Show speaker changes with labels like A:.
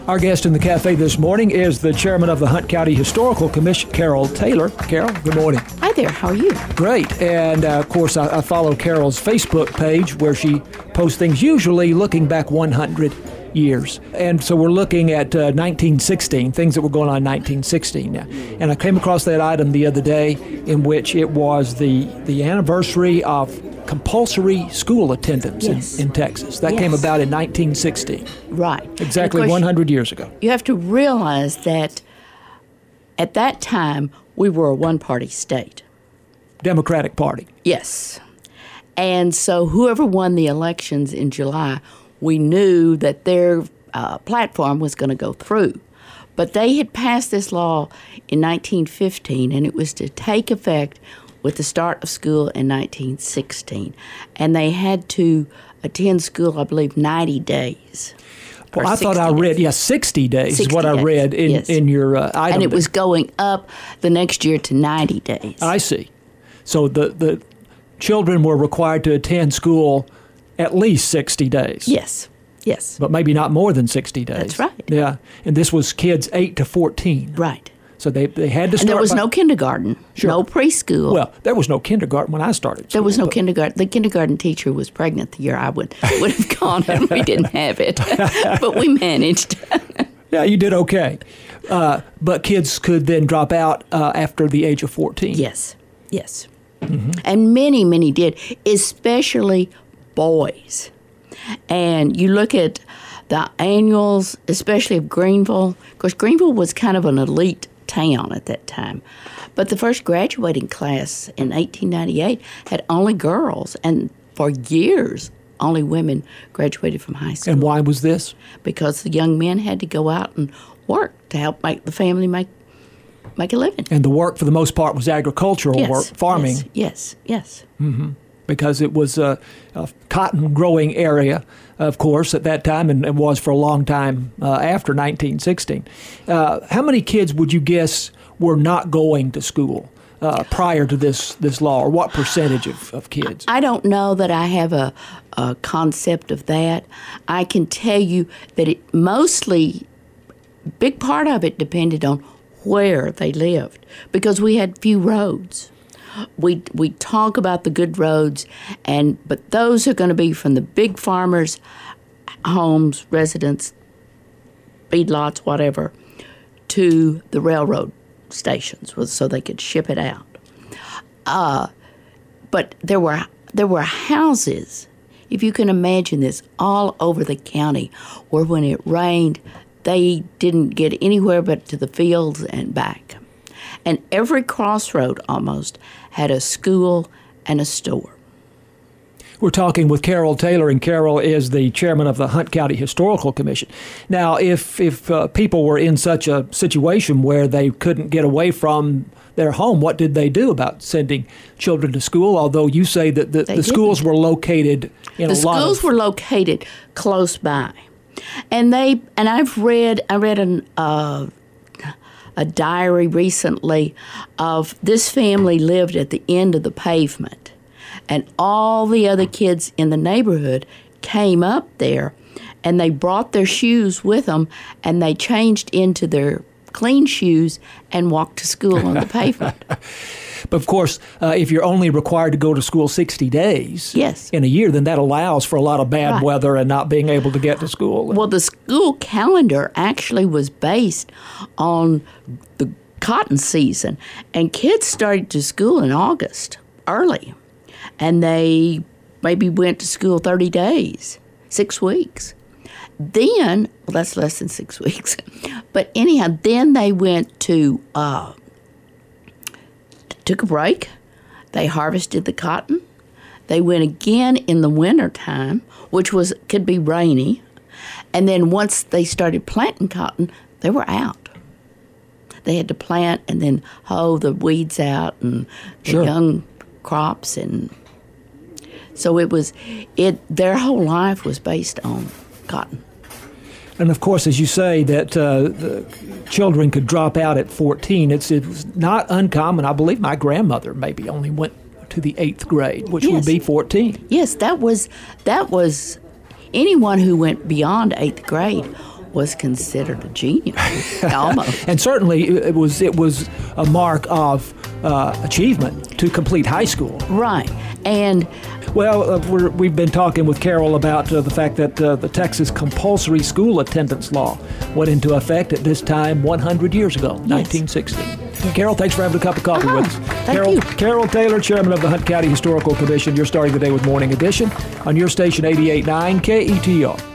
A: Our guest in the cafe this morning is the chairman of the Hunt County Historical Commission, Carol Taylor. Carol, good morning.
B: Hi there, how are you?
A: Great. And of course, I follow Carol's Facebook page where she posts things usually looking back 100 years. And so we're looking at 1916, things that were going on in 1916 now. And I came across that item the other day in which it was the anniversary of compulsory school attendance in Texas. That came about in 1916.
B: Right.
A: Exactly 100 years ago.
B: You have to realize that at that time, we were a one-party state.
A: Democratic Party.
B: Yes. And so whoever won the elections in July, we knew that their platform was going to go through. But they had passed this law in 1915, and it was to take effect with the start of school in 1916. And they had to attend school, I believe, 90 days.
A: Well, I thought I read, 60 days is what I read in your item.
B: And it was going up the next year to 90 days.
A: I see. So the children were required to attend school at least 60 days.
B: Yes. Yes.
A: But maybe not more than 60 days.
B: That's right.
A: Yeah. And this was kids 8 to 14.
B: Right.
A: So they had to start.
B: And there was no kindergarten, no preschool.
A: Well, there was no kindergarten when I started school.
B: There was no kindergarten. The kindergarten teacher was pregnant the year I would have gone, and we didn't have it. But we managed.
A: Yeah, you did okay. But kids could then drop out after the age of 14.
B: Yes, yes. Mm-hmm. And many, many did, especially boys. And you look at the annuals, especially of Greenville. Of course, Greenville was kind of an elite town at that time. But the first graduating class in 1898 had only girls, and for years, only women graduated from high school.
A: And why was this?
B: Because the young men had to go out and work to help make the family make a living.
A: And the work, for the most part, was agricultural work, farming.
B: Yes.
A: Mm-hmm. Because it was a cotton-growing area, of course, at that time, and was for a long time after 1916. How many kids would you guess were not going to school prior to this law, or what percentage of kids?
B: I don't know that I have a concept of that. I can tell you that it mostly, big part of it depended on where they lived, because we had few roads. We talk about the good roads, but those are going to be from the big farmers' homes, residents, feedlots, whatever, to the railroad stations, so they could ship it out. But there were houses, if you can imagine this, all over the county, where when it rained, they didn't get anywhere but to the fields and back. And every crossroad almost had a school and a store.
A: We're talking with Carol Taylor, and Carol is the chairman of the Hunt County Historical Commission. Now, if people were in such a situation where they couldn't get away from their home, what did they do about sending children to school? Although you say that the schools were located in a lot of...
B: The schools were located close by. And I've read a diary recently of this family lived at the end of the pavement, and all the other kids in the neighborhood came up there, and they brought their shoes with them, and they changed into their clean shoes and walked to school on the pavement.
A: But of course, if you're only required to go to school 60 days in a year, then that allows for a lot of bad weather and not being able to get to school.
B: Well, the school calendar actually was based on the cotton season, and kids started to school in August, early, and they maybe went to school 30 days, 6 weeks. Then, well, that's less than 6 weeks, but anyhow, then they went to... took a break. They harvested the cotton. They went again in the wintertime, which could be rainy. And then once they started planting cotton, they were out. They had to plant and then hoe the weeds out and the young crops. And so their whole life was based on cotton.
A: And of course, as you say, that the children could drop out at 14. It was not uncommon. I believe my grandmother maybe only went to the 8th grade, which would be 14.
B: Yes, that was anyone who went beyond 8th grade was considered a genius, almost.
A: And certainly it was a mark of achievement to complete high school.
B: Right. And
A: well, we've been talking with Carol about the fact that the Texas compulsory school attendance law went into effect at this time 100 years ago, 1960. Yes. Carol, thanks for having a cup of coffee with us.
B: Thank you.
A: Carol Taylor, Chairman of the Hunt County Historical Commission. You're starting the day with Morning Edition on your station 88.9 KETR.